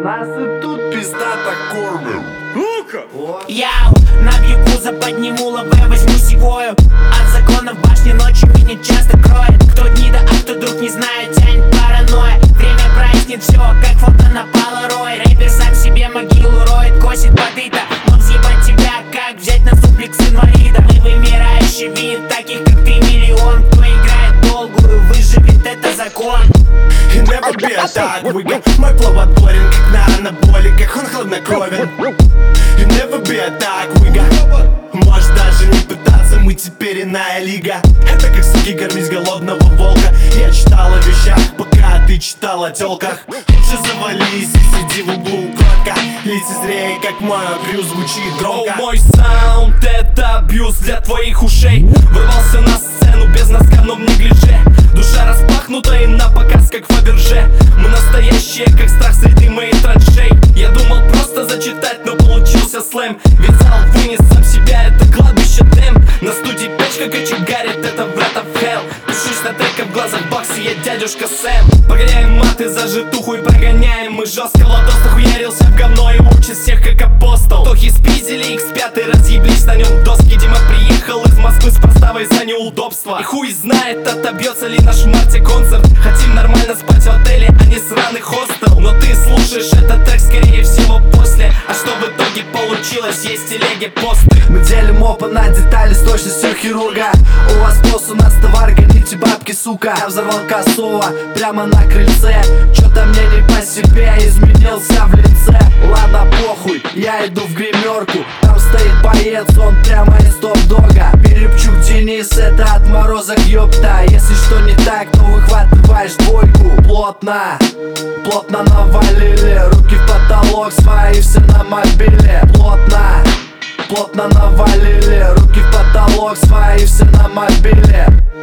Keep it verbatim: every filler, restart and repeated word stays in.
Нас и тут пиздато кормим. Ну-ка! Яу, набью кузов, подниму лаве, возьму сигою. От законов башни ночью меня часто кроет. Кто дни да, а кто друг, не знаю, тянет паранойя. Время прояснит все, как фото на поларой. Рэпер сам себе могилу роет, косит бандита. Но взъебать тебя, как взять на суплекс инвалида. Мы вымирающий вид, таких как ты миллион. Кто играет долгую, выживет, это закон. И never be a dog, we got мой flow отборен, как на анаболиках, он хладнокровен. И never be a dog, we got можешь даже не пытаться, мы теперь иная лига. Это как суки кормить голодного волка. Я читал о вещах, пока ты читал о тёлках. Лучше завались и сиди в углу кротко. Лицезрей, как мой абьюз звучит громко. О, мой саунд, это абьюз для твоих ушей. Вырвался на сцену без носка, но в неглиже. Душа распахнута и на показ, как Фаберже. Мы настоящие, как страх среди моих траншей. Я думал просто зачитать, но получился слэм. Ведь зал вынес сам себя, это кладбище Дэм. На студии печка кочегарит, это врата в хелл. Пишусь на треках в глазах баксы, я дядюшка Сэм. Погоняем маты за житуху и прогоняем. Мы жестко ладос нахуярился в говно и учит всех как апостол. Тохи спиздили, икс пять разъеблись на нем доски. Дима приехал из Москвы с проставой за неудобства. И хуй знает, отобьется ли наш в марте концерт. Хотим нормально спать в отеле, а не сраный хостел. Но ты слушаешь этот трек скорее всего после. А что в итоге получилось, есть телеги посты. Мы делим опа на детали с точностью хирурга. У вас спрос, у нас товар, гоните бабки, сука. Я взорвал косово прямо на крыльце. Чё-то мне не по себе, изменился в лице. Ладно, похуй, я иду в гримерку. Там стоит боец, он прямо из топ-дога. Перепчук Денис, это отморозок, ёпта. Если что не так, то выхватываешь двойку. Плотно, плотно навалили. Руки в потолок, свои все на мобиле. Плотно, плотно навалили. Руки в потолок, свои все на мобиле.